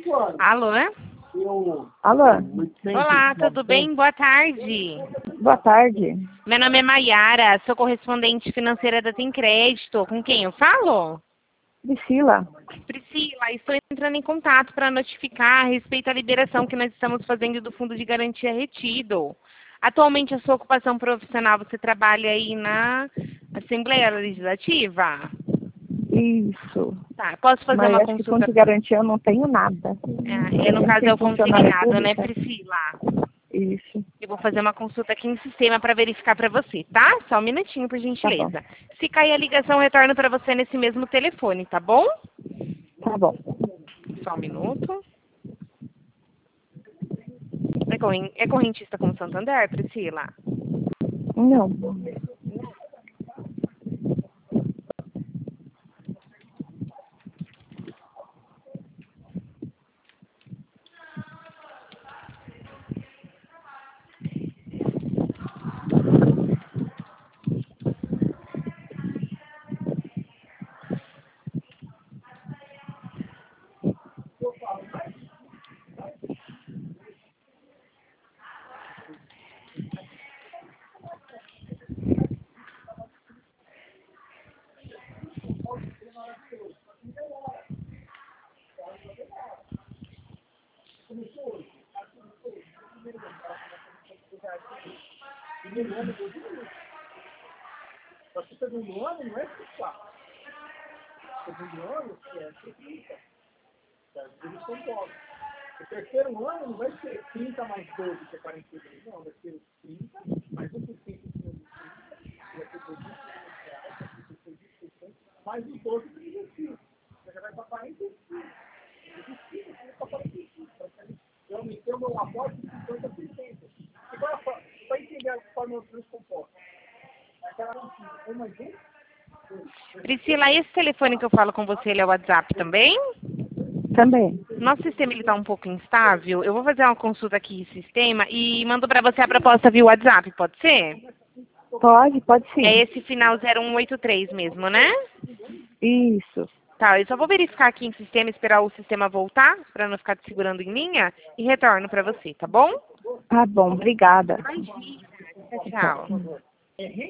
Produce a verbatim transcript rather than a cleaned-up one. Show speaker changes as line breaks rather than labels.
Alô?
Alô?
Olá, tudo bem? Boa tarde.
Boa tarde.
Meu nome é Maiara, sou correspondente financeira da Tem Crédito. Com quem eu falo?
Priscila.
Priscila, estou entrando em contato para notificar a respeito à liberação que nós estamos fazendo do Fundo de Garantia Retido. Atualmente, a sua ocupação profissional, você trabalha aí na Assembleia Legislativa?
Isso.
Tá, posso fazer
Mas
uma
acho que fundo
consulta?
de garantia eu não tenho nada.
É, no caso é o consignado, né, Priscila?
Isso.
Eu vou fazer uma consulta aqui no sistema para verificar para você, tá? Só um minutinho, por gentileza. Se cair a ligação, eu retorno para você nesse mesmo telefone, tá bom?
Tá bom.
Só um minuto. É, corren é correntista com Santander, Priscila?
Não.
O segundo ano não é quatro. O segundo ano é trinta. Eles são doze. O terceiro ano não vai ser trinta mais doze, que é quarenta e dois. Não, vai ser trinta mais um por cento de trinta, vai ser dois mil reais, vai ser seis por cento, mais os doze que investiu. Você já vai para quarenta e cinco. Investiu, você vai para quarenta e cinco. Eu aumentei o meu aporte de cinquenta por cento. Agora, para entender a forma dos meus compostos.
Priscila, esse telefone que eu falo com você, ele é o WhatsApp também?
Também.
Nosso sistema está um pouco instável. Eu vou fazer uma consulta aqui no sistema e mando para você a proposta via WhatsApp, pode ser?
Pode, pode sim.
É esse final zero um oito três mesmo, né?
Isso.
Tá, eu só vou verificar aqui em sistema, esperar o sistema voltar, para não ficar te segurando em linha, e retorno para você, tá bom?
Tá bom, obrigada.
Imagina. Tchau, tchau.